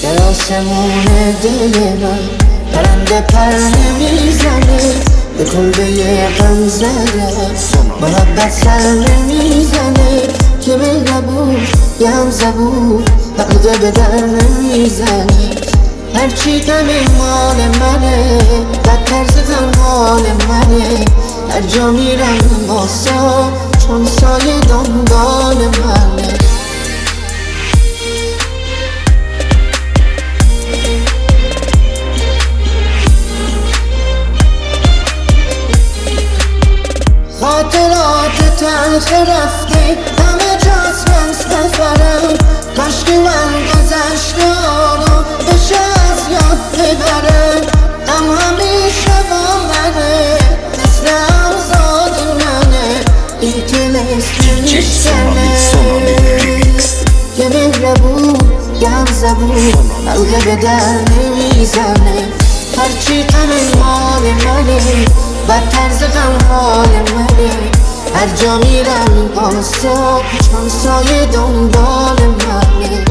در آسمون دل من پرنده پر نمیزنه، به کلبه غم زده محبت سر نمیزنه، که مهربون یه هم زبون حقیقه به در نمیزنه. هرچی غم مال منه، بدتر ز مال منه، هر جا میرم واسه چون سایه دنبال منه. خاطرات تلخ رفته همه جاست من سفرم، کاش که من گذشته رو بشه از یاد ببرم. غم همیشه با منه، مثل اوزاد منه، این طلسم میشکنه، یه مهربون یه هم زبون حلقه به در نمیزنه. هرچی غم مال منه، بدتر ز غم حال منه، هر جا میرم پاسا چون سایه دنبال منه.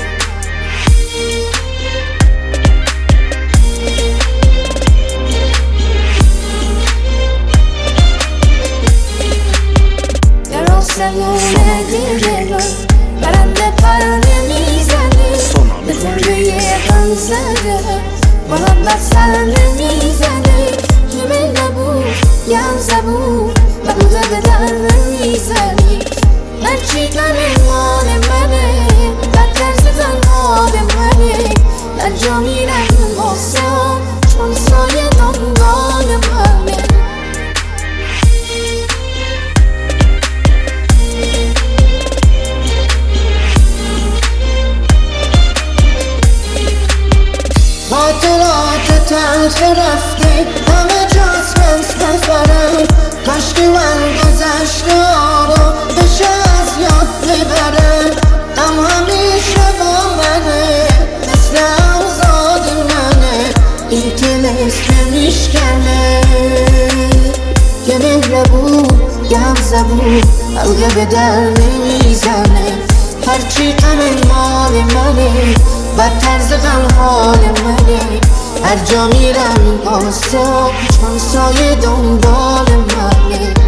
در آسمون دل من پرنده پر نمیزنه، به کلبه غم زده محبت سر نمیزنه، که مهربون یه هم زبون حقیقه به در نمیزنی. هرچی غم مال منه، بدتر ز حال منه، هر جا میرم واسه چون سایه دنبال منه. خاطرات تلخ رفته همه جاست من سفرم، کاش که من گذشته رو بشه از یاد ببرم. غم همیشه با منه، مثل اوزاد منه، این طلسم میشکنه، یه مهربون یه هم زبون حلقه به در نمیزنه. هرچی غم مال منه، بدتر ز غم حال منه، هر جا میرم پاسا چون سایه دنبال منه.